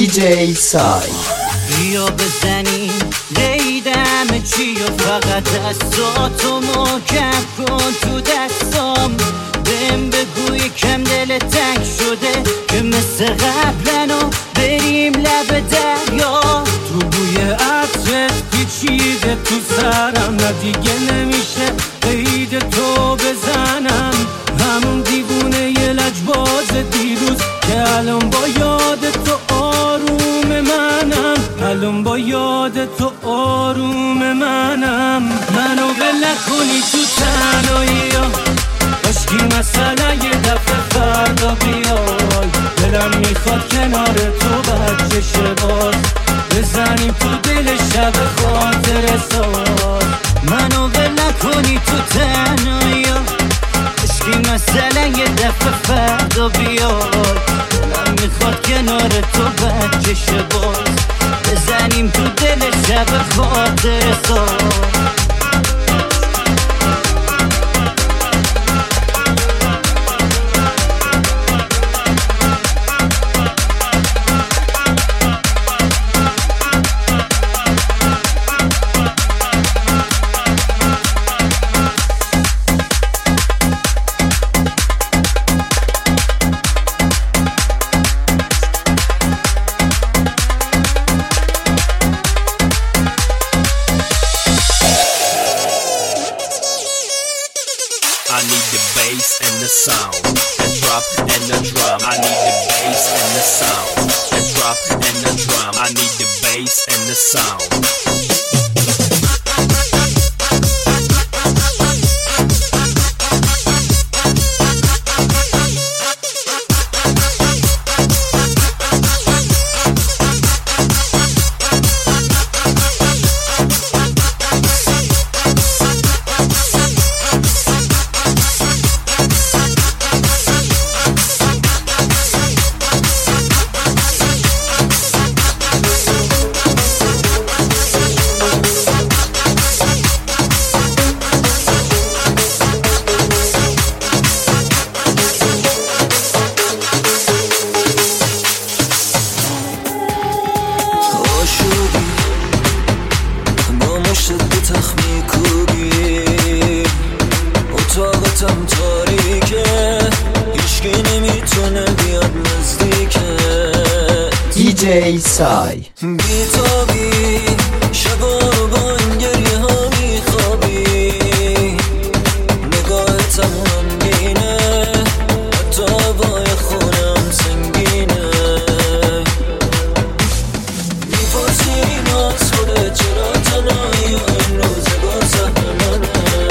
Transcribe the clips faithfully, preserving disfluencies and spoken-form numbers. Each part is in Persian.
دی جی سای. بیا بزنیم ریدم چی و فقط دستاتو محکم کن تو دستام. بهم بگو یکم دل تنگ شده که مثل قبلنو بریم لب دریا. تو بوی عطرت پیچیده تو سرم، نه دیگه نمیشه قید تو بزنم. همون دیوونه یه لجباز دیروز که الان با یاد تو آروم منم. الان با یاد تو آروم منم. منو ول نکنی تو تنهایی ها، عشقی مثلا یه دفعه فردا بیای. دلم میخواد کنار تو بچه شه باز، بزنیم تو دل شب خاطر ساز. منو ول نکنی تو تنهایی ها، عشقی مثلا یه دفعه فردا بیای. دلم میخواد کنار تو بچه شه باز، بزنیم تو دل شب خاطر ساز. I need the bass and the sound, the drop and the drum. I need the bass and the sound, the drop and the drum. I need the bass and the sound. اتاقتم تاریکه، هیچکی نمیتونه بیاد نزدیکه. دی جی سای. بیتابی شبا رو با این گریه ها میخوابی، نگاهتم غمگینه، حتی هوای خونم سنگینه. میپرسی اینو از خودت چرا تنهایی و این روزگار سهل منه.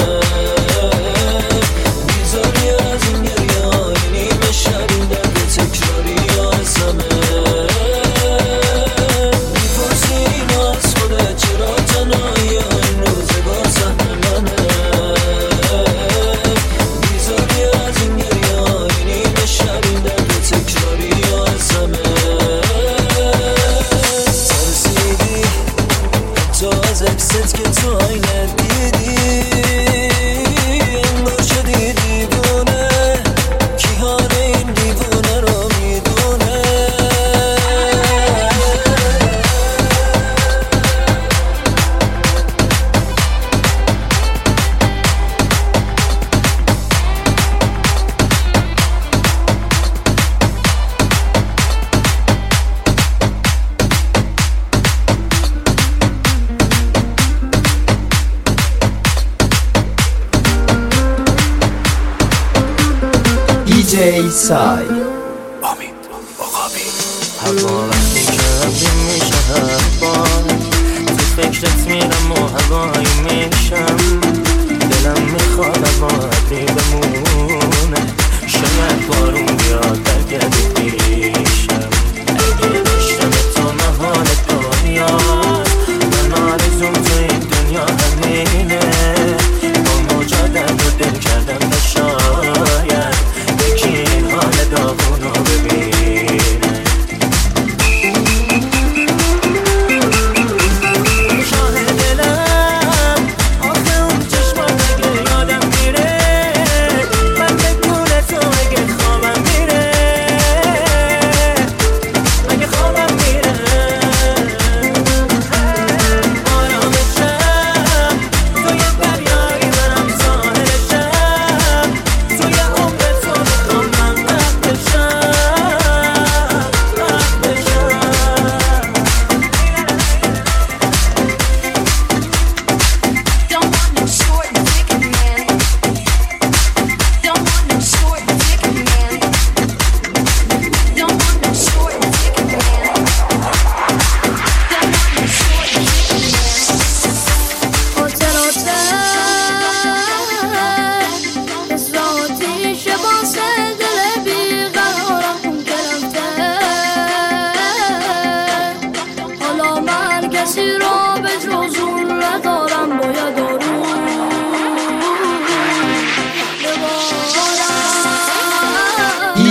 دی جی سای. امید عقابی. هوا وقتی که ابری میشه هوا، تو فکرت میرم و هوایی میشم. دلم میخواد هوا ابری بمونه، شاید بارون بیاد برگردی پیشم. اگه داشتم تو محال دنیاست، من آرزوم تو این دنیا همینه. با مجادم رو دل کردم نشاید یکی این حال داغون رو ببینه. شاه دلم آخه اون چشمات اگه یادم میره، من به گونه تو اگه خوابم میره.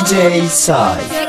دی جی سای.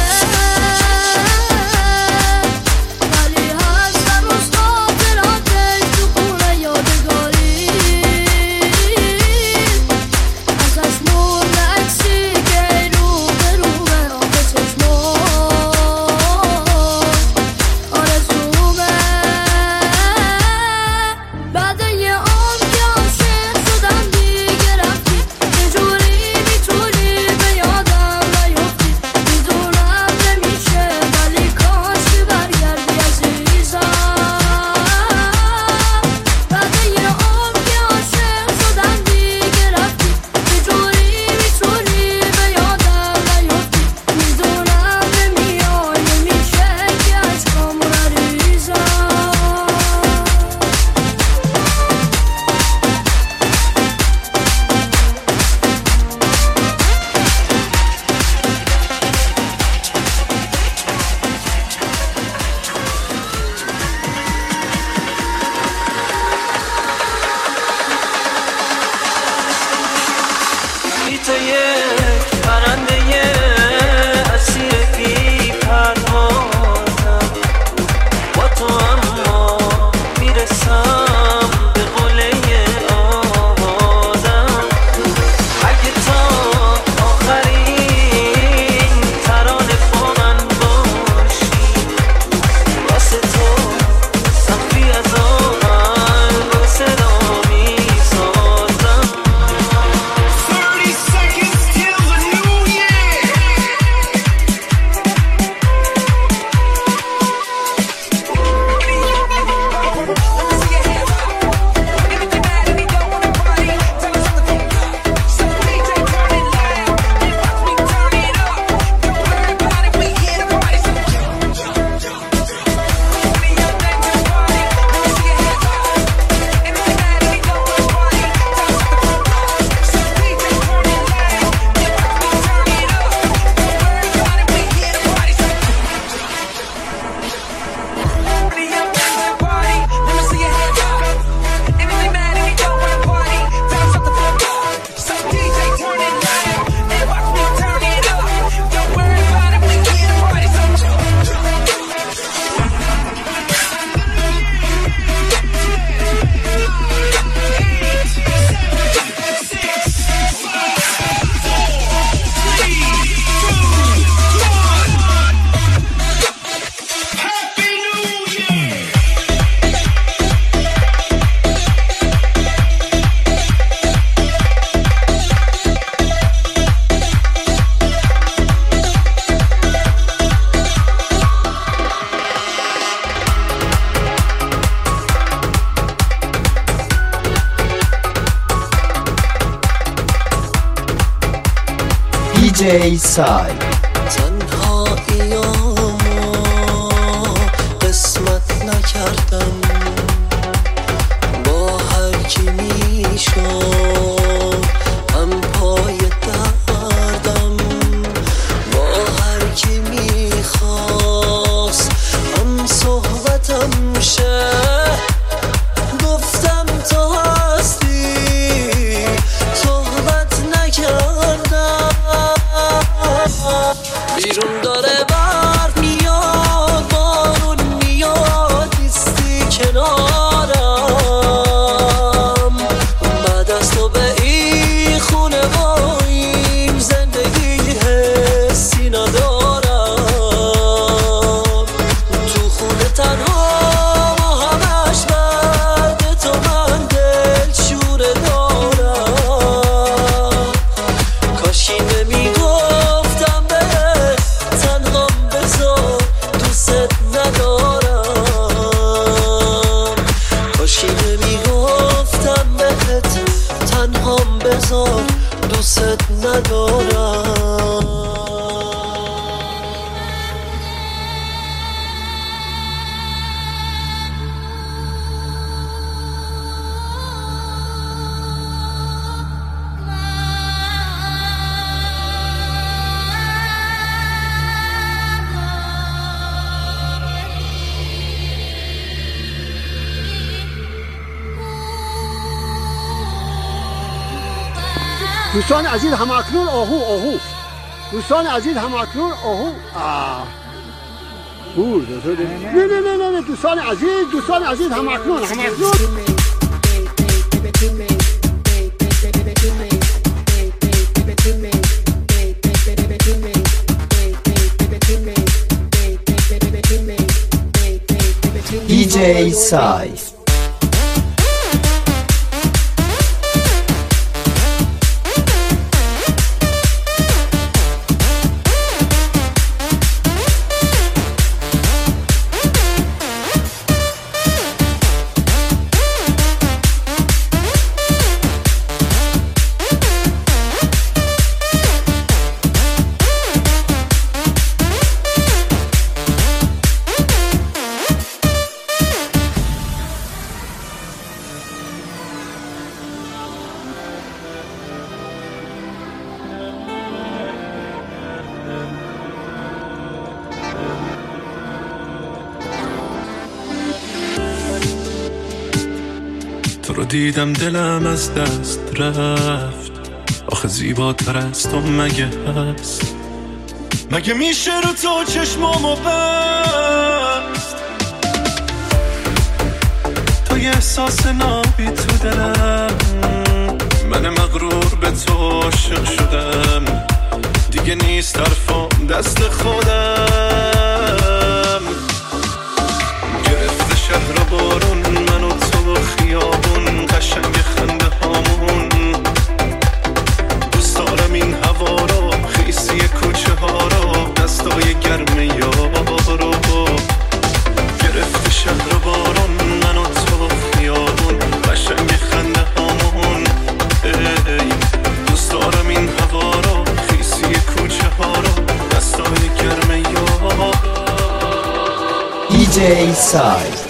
دی جی سای. تنهاییامو قسمت نکردم، با هر کی میشد هم پای دردم، با هر کی میخواست هم صحبتم شه، گفتم تو هستی صحبت نکردم. بیرون داره برف میاد، بارون میاد، نیستی کنارم. بعد از تو به این خونه با این زندگی حسی ندارم. تو خونه تنها و همش بعد تو من دل شوره دارم. کاشی نمیگفتم به تنهام بذار دوست ندارم. کاشی نمیگفتم بهت تنهام بذار دوست ندارم. دوستان عزیز، همکنون آهو آهو دوستان عزیز همکنون آهو آه بود نه نه نه نه نه دوستان عزیز دوستان عزیز همکنون همکنون دی جی سایز تو رو دیدم دلم از دست رفت، آخه زیباتر از تو مگه هست؟ مگه میشه رو تو چشمامو بست؟ تو یه احساس نابی تو دلم، من مغرور به تو عاشق شدم، دیگه نیست حرفام دست خودم. گرفته شهر و بارون من و تو و خیابون، قشنگ خنده هامون، دوست دارم این هوا رو، خیسی کوچه ها رو، دستای گرم یارو. گرفته شهر و بارون من و تو و خیابون، قشنگ خنده هامون، ای دوست دارم این هوا رو، خیسی کوچه ها رو، دستای گرم یارو. دی جی سایز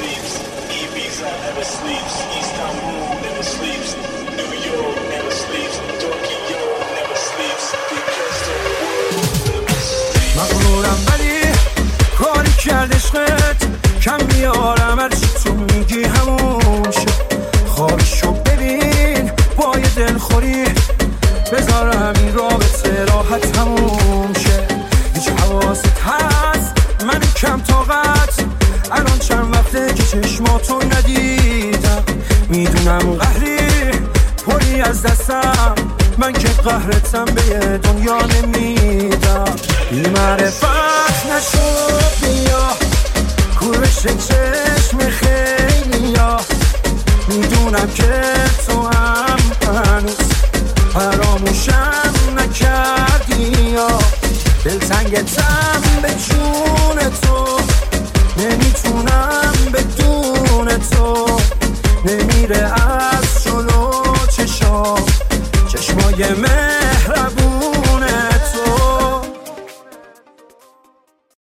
مغرورم ولی کاری کرد عشقت، کم میارم هرچی تو میگی همون شد. خوابشو ببین با یه دلخوری، بذارم این رابطه راحت همون شه. هیچ حواست هست من کم طاقت، الان چند وقته که چشماتو ندیدم. میدونم قهری پری از دستم، من که قهرتم به یه دنیا نمیدم. بی معرفت نشد بیا کورش چشم خیلی ها، میدونم که تو هم هنوز فراموشم نکردی یا دلتنگتم به جون تو، نمیتونم بدون تو، نمیره از جلو چشام چشمای مهربون